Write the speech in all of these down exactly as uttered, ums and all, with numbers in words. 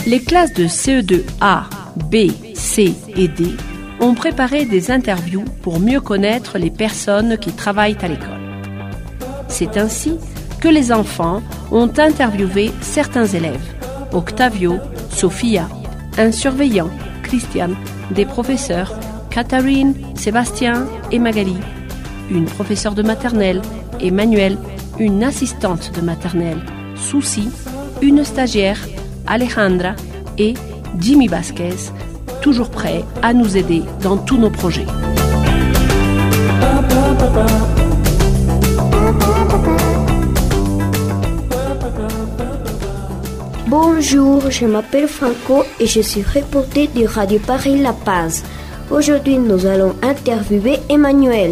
Les classes de C E deux A, B, C et D ont préparé des interviews pour mieux connaître les personnes qui travaillent à l'école. C'est ainsi que les enfants ont interviewé certains élèves, Octavio, Sofia, un surveillant, Christian, des professeurs, Catherine, Sébastien et Magali, une professeure de maternelle, Emmanuel, une assistante de maternelle, Susi, une stagiaire, Alejandra et Jimmy Vasquez, toujours prêt à nous aider dans tous nos projets. Bonjour, je m'appelle Franco et je suis reporter de Radio Paris La Paz. Aujourd'hui, nous allons interviewer Emmanuel.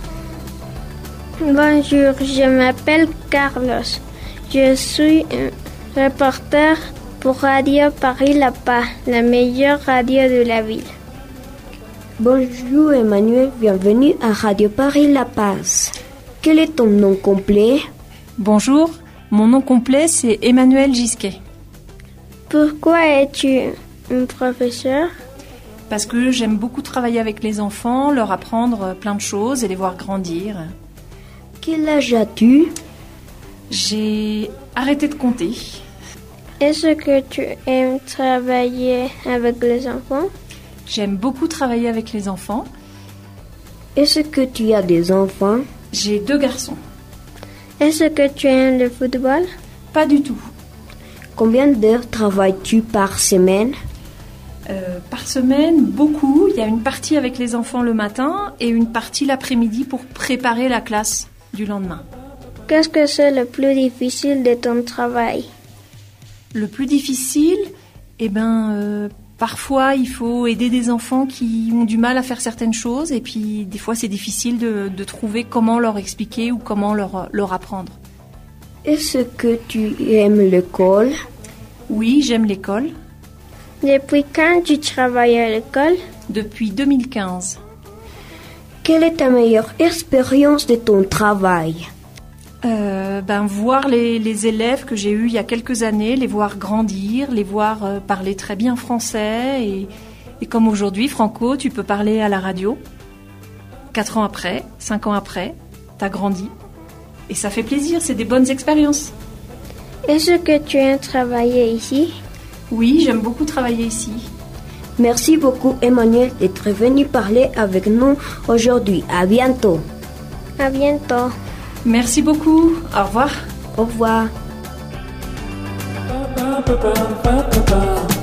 Bonjour, je m'appelle Carlos. Je suis un reporter pour Radio Paris La Paz, la meilleure radio de la ville. Bonjour Emmanuel, bienvenue à Radio Paris La Paz. Quel est ton nom complet? Bonjour, mon nom complet c'est Emmanuel Gisquet. Pourquoi es-tu un professeur? Parce que j'aime beaucoup travailler avec les enfants, leur apprendre plein de choses et les voir grandir. Quel âge as-tu? J'ai arrêté de compter. Est-ce que tu aimes travailler avec les enfants? J'aime beaucoup travailler avec les enfants. Est-ce que tu as des enfants? J'ai deux garçons. Est-ce que tu aimes le football? Pas du tout. Combien d'heures travailles-tu par semaine? Euh, par semaine, beaucoup. Il y a une partie avec les enfants le matin et une partie l'après-midi pour préparer la classe du lendemain. Qu'est-ce que c'est le plus difficile de ton travail? Le plus difficile, eh ben, euh, parfois il faut aider des enfants qui ont du mal à faire certaines choses et puis des fois c'est difficile de, de trouver comment leur expliquer ou comment leur, leur apprendre. Est-ce que tu aimes l'école? Oui, j'aime l'école. Depuis quand tu travailles à l'école? Depuis deux mille quinze. Quelle est ta meilleure expérience de ton travail? Euh, ben, voir les, les élèves que j'ai eus il y a quelques années, les voir grandir, les voir euh, parler très bien français. Et, et comme aujourd'hui, Franco, tu peux parler à la radio. Quatre ans après, cinq ans après, t'as grandi. Et ça fait plaisir, c'est des bonnes expériences. Est-ce que tu aimes travailler ici? Oui, j'aime beaucoup travailler ici. Merci beaucoup Emmanuel d'être venu parler avec nous aujourd'hui. À bientôt. À bientôt. Merci beaucoup. Au revoir. Au revoir.